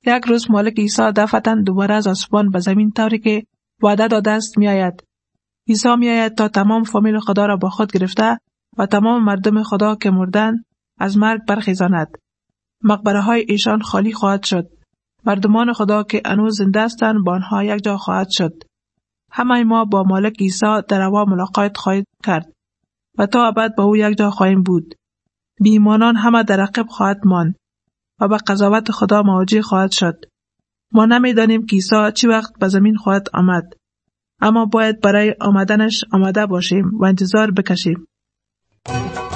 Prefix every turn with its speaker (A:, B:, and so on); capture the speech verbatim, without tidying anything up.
A: یک روز مالک عیسی دفعتاً دوباره از آسمان به زمین طوری که وعده داده است می آید. عیسی می آید تا تمام فامیل خدا را با خود گرفته و تمام مردم خدا که مردند از مرگ برخیزاند. مقبره های ایشان خالی خواهد شد. مردمان خدا که هنوز زنده هستند با آنها یک جا خواهد شد. همه ما با مالک عیسی در هوا ملاقات خواهیم کرد و تا ابد با او یک جا خواهیم بود. بی ایمانان همه در عقب خواهد ماند و به قضاوت خدا مواجه خواهد شد. ما نمی‌دانیم که عیسی چی وقت به زمین خواهد آمد، اما باید برای آمدنش آماده باشیم و انتظار بکشیم.